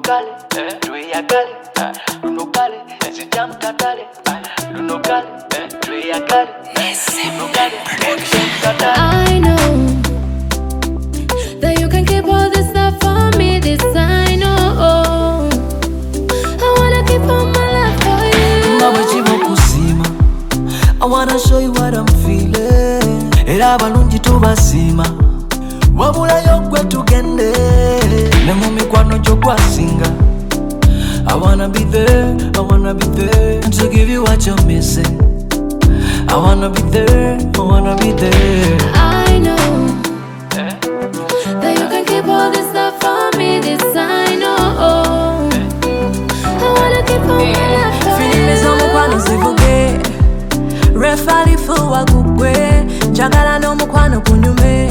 kale, tuyagale, luno kale, sijamkatale, luno kale, tuyagale, luno kale, sijamkatale. I know that you can keep all this stuff for me, this I know. I wanna keep all my life for you. I wanna show you what I'm feeling. Era balungi tubasima wabula yogwe tugende ne mu mikwano gy'okwasinga. I wanna be there, I wanna be there to give you what you're missing. I wanna be there, I wanna be there. I know that you can keep all this stuff for me, this I know. I wanna keep all my life for you. Filime z'omukwano zivuge refalifu wagugwe njagala n'omukwano kunyume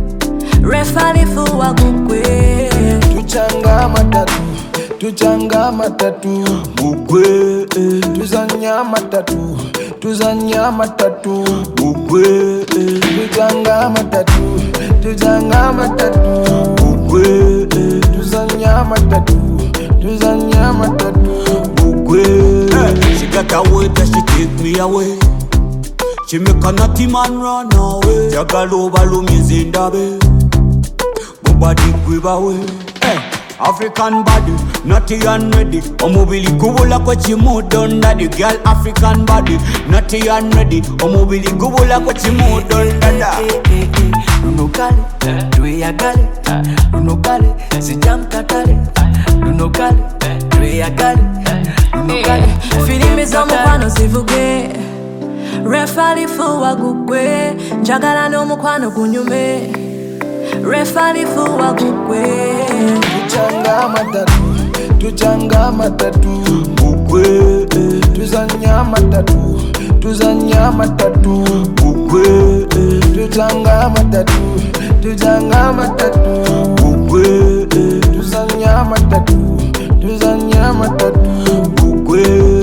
refalifu wagugwe Tuchanga matatu, tuchanga matatu Mugwe Tuzanya matatu, tuzanya matatu Mugwe Tuchanga matatu, tuzanga matatu Mugwe Tuzanya matatu, tuzanya matatu Mugwe She got a way that she take me away. She make a naughty man run away. Jagalo balo mizindabe Bobadi give away. African body, naughty and ready. Omobili kubula kwa chimudonda. The girl African body, naughty and ready. Omobili kubula kwa chimudonda. Luno kale, tuyagale Luno kale, sijamkatale Luno kale, tuyagale Luno kale filime z'omukwano zivuge refalifu wagugwe njagala n'omukwano gunyume refalifu wagugwe Tuchanga matatu, tuchanga matatu Mugwe Tuzanya matatu, tuzanya matatu Mugwe Tuchanga matatu, tuzanga matatu Mugwe Tuzanya matatu, tuzanya matatu Mugwe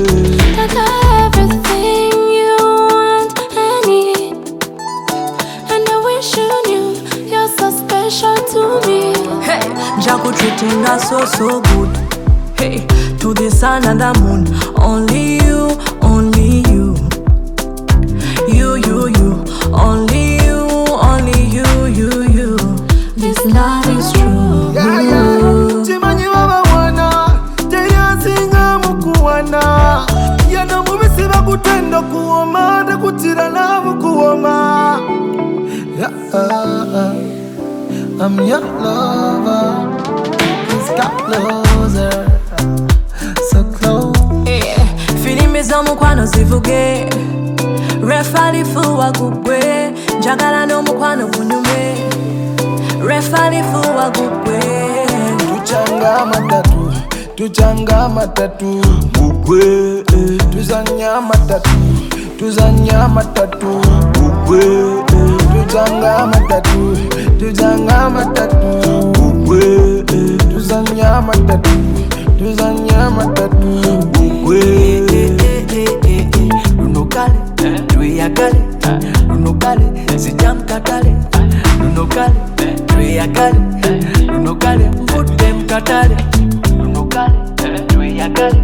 Everything you want and need, and I wish you knew you're so special to me. hey Jaco treating us so good hey to the sun and the moon only you only you only you this love is true. Chimanyi baba wana teyasinga mukuwana yana mubisi bakutenda kuwoma ndakutira nabu kuwoma I'm your lover. Please come closer, so close. filime z'omukwano zivuge refalifu wagugwe njagala n'omukwano gunyume refalifu wagugwe Tuchanga matatu, tuchanga matatu Mugwe Tuzanya matatu, tuzanya matatu Mugwe Tuzanga matatu, tuzanga matatu Mugwe Tuzanya matatu, tuzanya matatu Mugwe Luno kale, tuyagale Luno kale, sijamkatale Luno kale, tuyagale Luno kale, mvute mkatale Luno kale, tuyagale